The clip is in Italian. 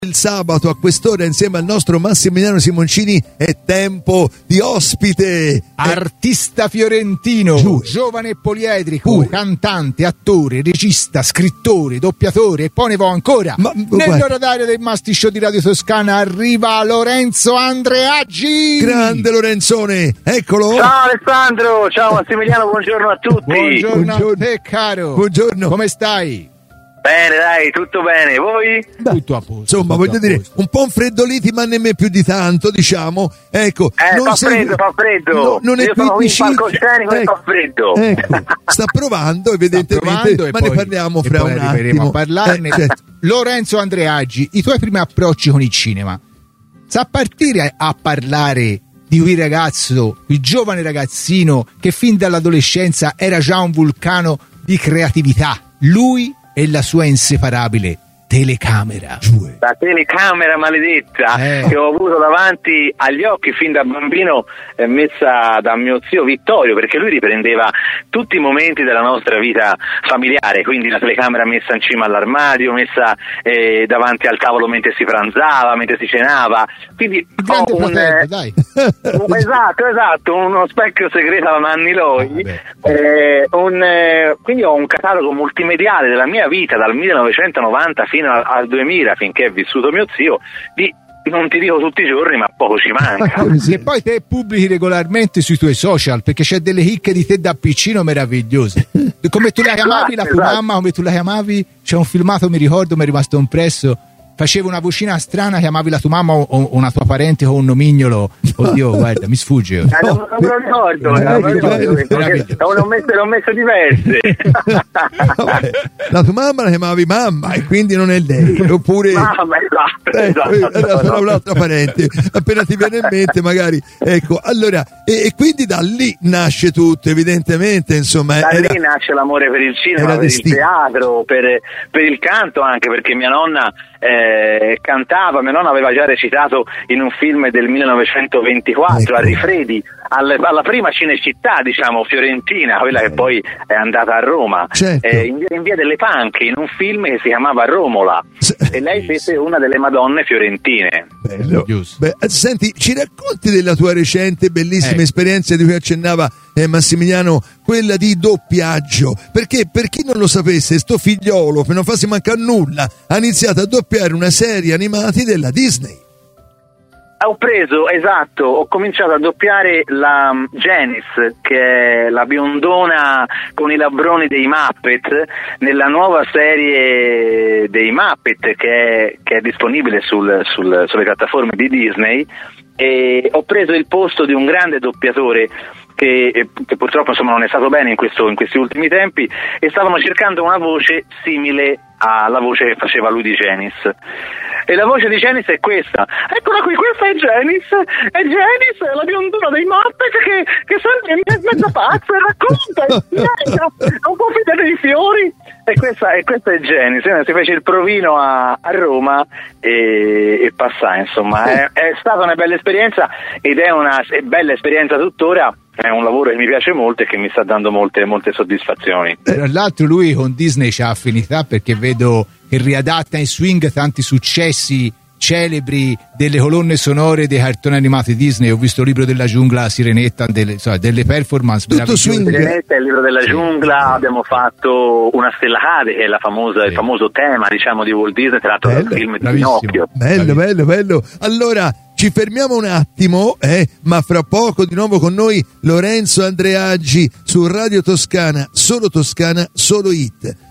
Il sabato a quest'ora insieme al nostro Massimiliano Simoncini è tempo di ospite. Artista fiorentino, giovane e poliedrico, cantante, attore, regista, scrittore, doppiatore e poi ne va ancora. Nell'oratorio del Masti Show di Radio Toscana arriva Lorenzo Andreaggi. Grande Lorenzone, eccolo. Ciao Alessandro, ciao Massimiliano, buongiorno a tutti. Buongiorno a te caro. Buongiorno. Come stai? Bene, dai, tutto bene, voi? Tutto a posto. Insomma, voglio dire, un po' infreddoliti, ma nemmeno più di tanto, diciamo. Ecco, fa freddo. No, non è io qui sono qui in chic. palcoscenico e fa freddo. Ecco, sta provando evidentemente, ma ne parliamo fra un attimo. A parlarne. Certo. Lorenzo Andreaggi, i tuoi primi approcci con il cinema. Sa partire a parlare di quel ragazzo, il giovane ragazzino che fin dall'adolescenza era già un vulcano di creatività. Lui e la sua inseparabile telecamera. La telecamera maledetta che ho avuto davanti agli occhi fin da bambino, messa da mio zio Vittorio, perché lui riprendeva tutti i momenti della nostra vita familiare, quindi la telecamera messa in cima all'armadio, messa davanti al tavolo mentre si pranzava, mentre si cenava, quindi esatto, uno specchio segreto alla Nanni Loi, quindi ho un catalogo multimediale della mia vita dal 1990 fino al 2000, finché è vissuto mio zio, non ti dico tutti i giorni, ma poco ci manca. E poi te pubblichi regolarmente sui tuoi social, perché c'è delle chicche di te da piccino meravigliose. Come tu la chiamavi, la tua mamma, come tu la chiamavi? C'è un filmato, mi ricordo, mi è rimasto impresso. Facevo una vocina strana, chiamavi la tua mamma o una tua parente con un nomignolo. Oddio, guarda, mi sfugge. Non me lo ricordo, l'ho messo diverse. La tua mamma la chiamavi mamma e quindi non è lei, oppure mamma, esatto. Un'altra parente, appena ti viene in mente magari, ecco, allora, e quindi da lì nasce tutto, evidentemente, insomma. Da lì nasce l'amore per il cinema, per il teatro, per il canto anche, perché mia nonna cantava, mia nonna aveva già recitato in un film del 1924 a Rifredi, alla prima Cinecittà, diciamo, fiorentina, quella che poi è andata a Roma, in via delle Panche, in un film che si chiamava Romola, e lei fece una delle Madonne fiorentine. Bello. Senti, ci racconti della tua recente bellissima esperienza di cui accennava Massimiliano, quella di doppiaggio, perché per chi non lo sapesse, sto figliolo, per non farsi mancare nulla, ha iniziato a doppiare una serie animati della Disney. Ho cominciato a doppiare la Janice, che è la biondona con i labbroni dei Muppet, nella nuova serie dei Muppet che è disponibile sulle piattaforme di Disney, e ho preso il posto di un grande doppiatore che purtroppo insomma non è stato bene in questi ultimi tempi, e stavano cercando una voce simile alla voce che faceva lui di Janice. E la voce di Janice è questa. Eccola qui, questa è Janice, è la biondona dei Muppet che sempre è mezza pazza, racconta, non può fidare dei fiori. E questa è Janice. Si fece il provino a Roma e passai, insomma. È stata una bella esperienza, ed è una bella esperienza tuttora. È un lavoro che mi piace molto e che mi sta dando molte soddisfazioni. Tra l'altro lui con Disney c'ha affinità, perché vedo che riadatta in swing tanti successi celebri delle colonne sonore dei cartoni animati Disney. Ho visto il Libro della Giungla, Sirenetta, delle performance tutto swing. Sirenetta, il Libro della Giungla, abbiamo fatto Una stella cade, che è il famoso tema, diciamo, di Walt Disney, tratto dal film di Pinocchio. Bello. Allora ci fermiamo un attimo, ma fra poco di nuovo con noi Lorenzo Andreaggi su Radio Toscana, solo Toscana, solo hit.